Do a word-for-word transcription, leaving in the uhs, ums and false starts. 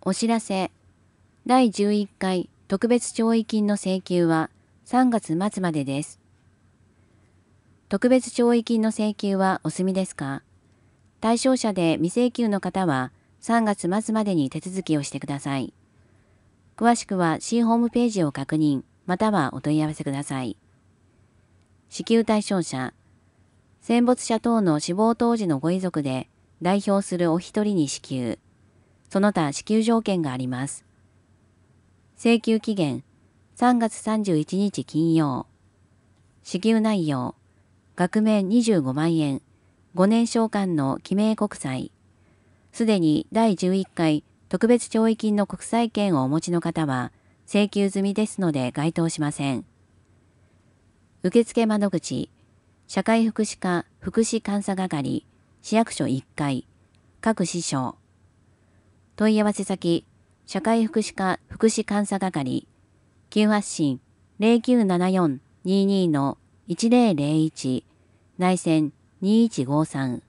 お知らせ。だいじゅういっかい特別弔慰金の請求はさんがつ末までです。特別弔慰金の請求はお済みですか？対象者で未請求の方はさんがつ末までに手続きをしてください。詳しくは C ホームページを確認、またはお問い合わせください。支給対象者。戦没者等の死亡当時のご遺族で代表するお一人に支給。その他支給条件があります。請求期限さんがつさんじゅういちにち金曜。支給内容額面にじゅうごまんえん、ごねん償還の記名国債。すでにだいじゅういっかい特別弔慰金の国債券をお持ちの方は請求済みですので該当しません。受付窓口、社会福祉課福祉監査係、市役所いっかい、各支所。問い合わせ先、社会福祉課福祉監査係、急発進 ゼロきゅうななよんにーにー いちゼロゼロいち、内線にいちごさん。